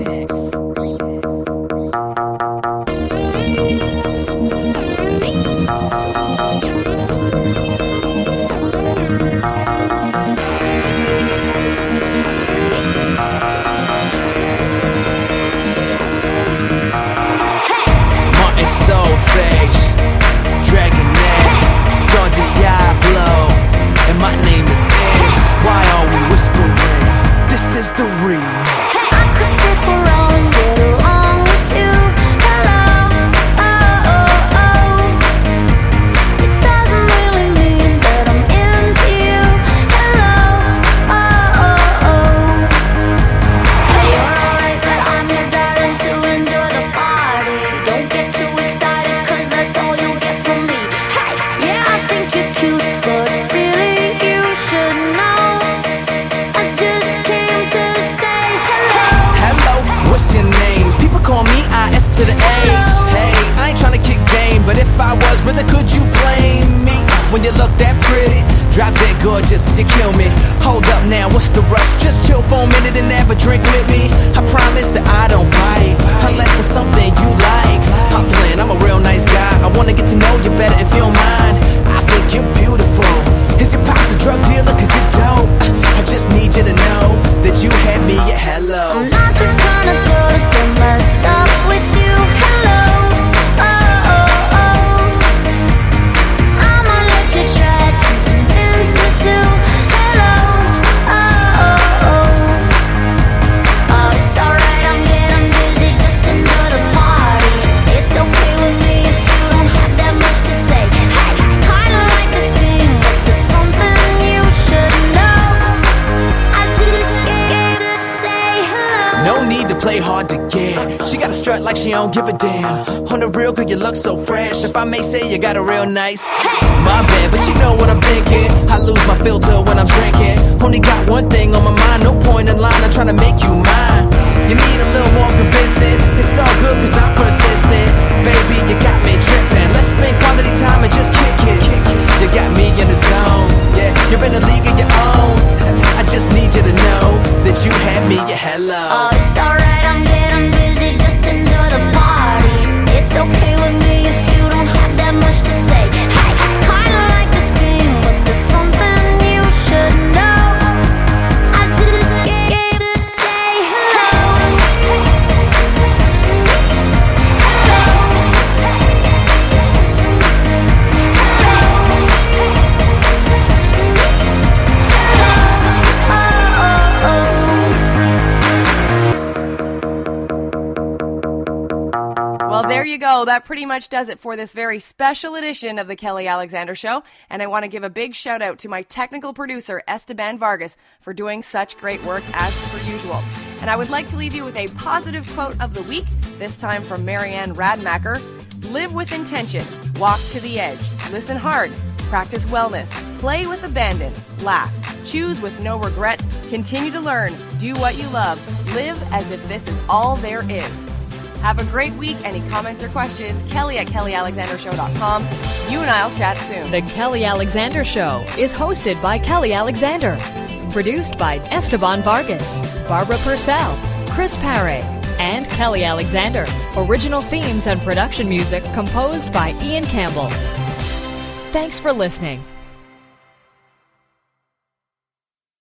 Dragon Don Diablo, and my name is Ish. Why are we whispering? This is the remix. I could flip around and get along with you. Hello, it doesn't really mean that I'm into you. Hello, hey, you're alright, but I'm your darling to enjoy the party. Don't get too excited, 'cause that's all you get from me. Hey, yeah, I think you're cute, but really you should know I just came to say hello. Hello, what's your name? People call me IS to the H. Hey, I ain't tryna kick game, but if I was, brother, could you blame me? When you look that pretty, drop dead gorgeous, you kill me. Hold up now, what's the rush? Just chill for a minute and have a drink with me. I promise that I don't bite, unless it's something you like. I'm playing, I'm a real nice guy. I wanna get to know you better if you don't mind. I think you're beautiful. Is your pops a drug dealer? 'Cause you're dope. I just need you to know that you had me at hello. I'm not the kind of girl to get messed up with you. Hello, I'ma let you try to convince me to. Hello, it's alright, I'm getting busy, just enjoy the party. It's okay with me if you don't have that much to say. Hey, kinda like this game, but there's something you should know. I just came to say hello. No need to play hard to get. She got a strut like she don't give a damn. On the real, girl, you look so fresh. If I may say, you got a real nice. My bad, but you know what I'm thinking. I lose my filter when I'm drinking. Only got one thing on my mind. No point in line, I'm trying to make you mine. You need a little more convincing. It's all good 'cause I'm persistent. Baby, you got me tripping. Let's spend quality time and just kick it. You got me in the zone. Yeah, you're in a league of your own. I just need you to know that you had me at hello. It's alright, I'm getting busy, just enjoy the party. It's okay with me if you don't have that much to say. Hey, kinda like this game, but there's something you should know. I just came to say hello. Hello, there you go. That pretty much does it for this very special edition of the Kelly Alexander Show. And I want to give a big shout out to my technical producer, Esteban Vargas, for doing such great work as per usual. And I would like to leave you with a positive quote of the week, this time from Marianne Radmacher. Live with intention, walk to the edge, listen hard, practice wellness, play with abandon, laugh, choose with no regret, continue to learn, do what you love, live as if this is all there is. Have a great week. Any comments or questions, Kelly at KellyAlexanderShow.com. You and I'll chat soon. The Kelly Alexander Show is hosted by Kelly Alexander. Produced by Esteban Vargas, Barbara Purcell, Chris Paré, and Kelly Alexander. Original themes and production music composed by Ian Campbell. Thanks for listening.